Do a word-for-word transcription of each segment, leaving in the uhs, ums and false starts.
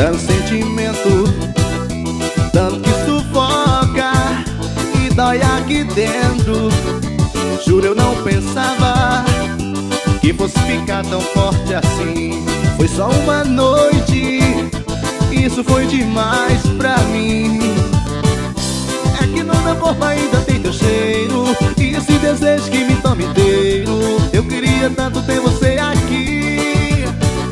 tanto sentimento, tanto que sufoca e dói aqui dentro. Juro, eu não pensava que fosse ficar tão forte assim. Foi só uma noite, isso foi demais pra mim. É que no meu corpo ainda tem teu cheiro e esse desejo que me toma inteiro. Eu queria tanto ter você aqui.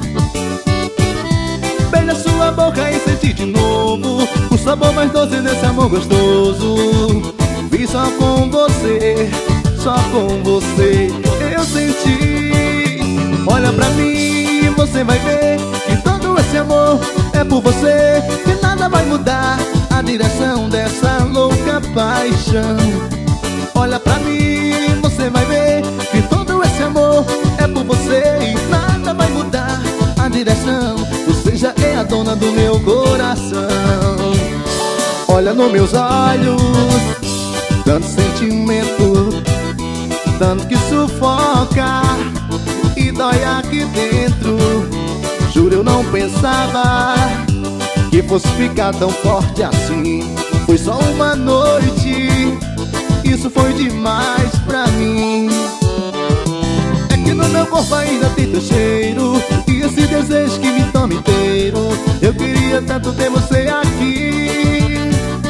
Beija sua boca e sentir de novo o sabor mais doce desse amor gostoso. Vi só com você, só com você eu senti. Olha pra mim e você vai ver que todo esse amor é por você, que nada vai mudar a direção dessa louca paixão. Olha pra mim e você vai ver que todo esse amor é por você e nada vai mudar a direção. Você já é a dona do meu coração. Olha nos meus olhos, tanto sentimento, tanto que sufoca e dói aqui dentro. Juro, eu não pensava que fosse ficar tão forte assim. Foi só uma noite, isso foi demais pra mim. É que no meu corpo ainda tem teu cheiro e esse desejo que me toma inteiro. Eu queria tanto ter você aqui.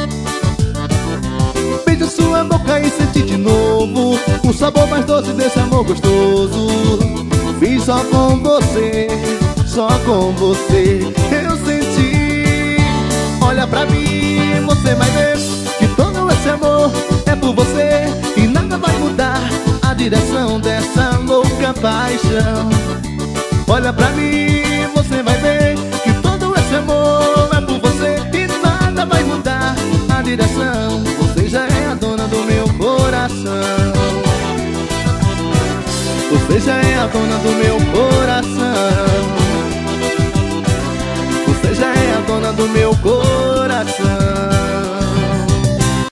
Beija sua boca e sentir de novo o sabor mais doce desse amor gostoso. Fiz só com você, só com você eu senti. Olha pra mim, você vai ver que todo esse amor é por você e nada vai mudar a direção dessa louca paixão. Olha pra mim, você vai ver que todo esse amor é por você e nada vai mudar a direção. Você já é a dona do meu coração. Você já é a dona do meu coração. Você já é a dona do meu coração.